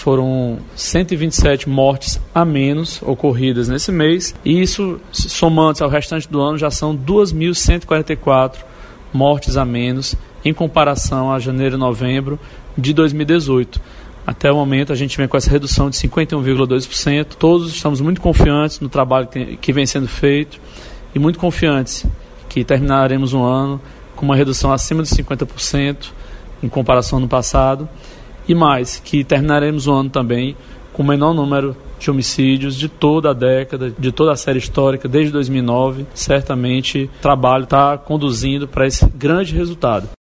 foram 127 mortes a menos ocorridas nesse mês, e isso, somando ao restante do ano, já são 2.144 mortes a menos em comparação a janeiro e novembro de 2018. Até o momento a gente vem com essa redução de 51,2%. Todos estamos muito confiantes no trabalho que vem sendo feito e muito confiantes que terminaremos um ano com uma redução acima de 50% em comparação ao ano passado, e mais, que terminaremos o ano também com o menor número de homicídios de toda a década, de toda a série histórica, desde 2009. Certamente o trabalho está conduzindo para esse grande resultado.